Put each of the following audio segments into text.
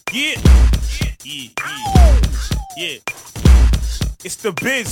Yeah. Yeah. It's the biz.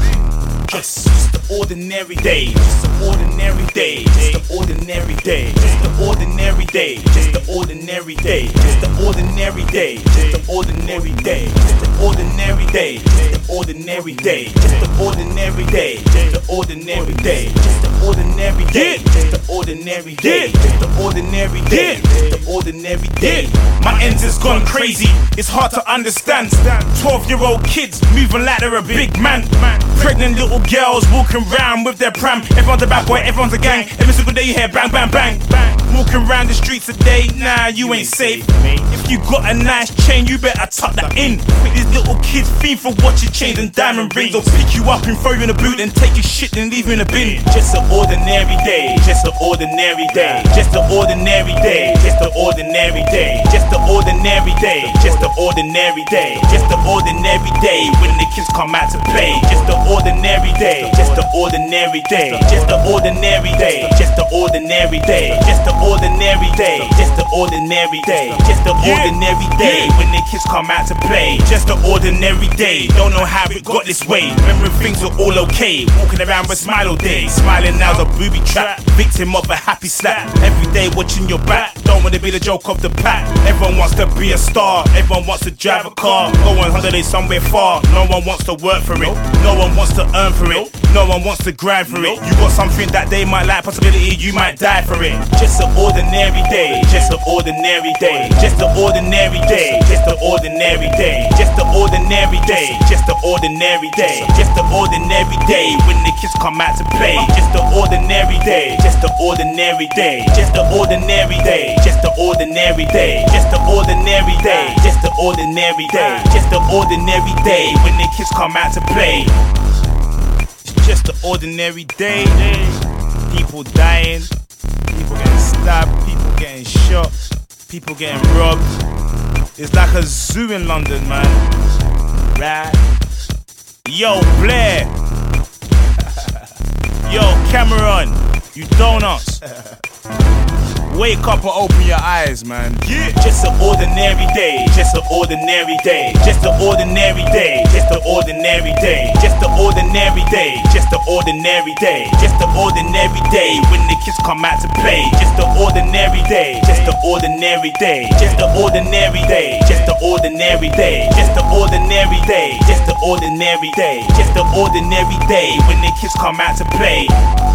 Just the ordinary day. Just the ordinary day. Just the ordinary day. Just the ordinary day. Just the ordinary day. Just the ordinary day. Just the ordinary day. Just the ordinary day. Just the ordinary day. Just the ordinary day. Just the ordinary day. Just the ordinary day. Just the ordinary day. Just the ordinary day. Just the ordinary day. My ends has gone crazy. It's hard to understand. 12-year-old kids moving like they're a big man. Pregnant little girls walking around with their pram. Everyone's a bad boy, everyone's a gang. Every single day you hear bang, bang, bang. Walking around the streets today, nah, you ain't safe. If you got a nice chain, you better tuck that in. These little kids fiend for watching chains and diamond rings. They'll pick you up and throw you in a boot and take your shit and leave you in a bin. Just an ordinary day, just an ordinary day. Just an ordinary day, just an ordinary day. Just an ordinary day, just an ordinary day. Just an ordinary day when the kids come out to play. Just an ordinary day, just an ordinary day. Just an ordinary day, just an ordinary day. Just an ordinary day, just an ordinary day. Just an ordinary day when the kids come out to play. Just an ordinary day, don't know how it got this way. Remember things were all okay, walking around with smile all day. Smiling now's a booby trap, victim of a happy slap. Every day watching your back, don't wanna be the joke of the pack. Everyone wants to be a star, everyone wants to drive a car. Go on holiday somewhere far, no one wants to work for it. No one wants to earn for it, no one wants to grind for it. You got something that they might like, possibility you might die for it. Just an ordinary day, just an ordinary day. Just an ordinary day, just an ordinary day. Just an ordinary day, just an ordinary day. Just an ordinary day when the kids come out to play. Just an ordinary day, just an ordinary day. Just an ordinary day, just an ordinary day. Just an ordinary day, just an ordinary day. Just an ordinary day when the kids come out to play. It's just an ordinary day. People dying, people getting stabbed, people getting shot, people getting robbed. It's like a zoo in London, man. Right? Yo, Blair. Yo, Cameron. You donuts. Wake up and open your eyes, man. Yeah. Just an ordinary day, just an ordinary day. Just an ordinary day, just an ordinary day. Just an ordinary day, just an ordinary day. Just an ordinary day when the kids come out to play. Just an ordinary day, just an ordinary day. Just an ordinary day, just an ordinary day. Just an ordinary day, just an ordinary day. Just an ordinary day when the kids come out to play.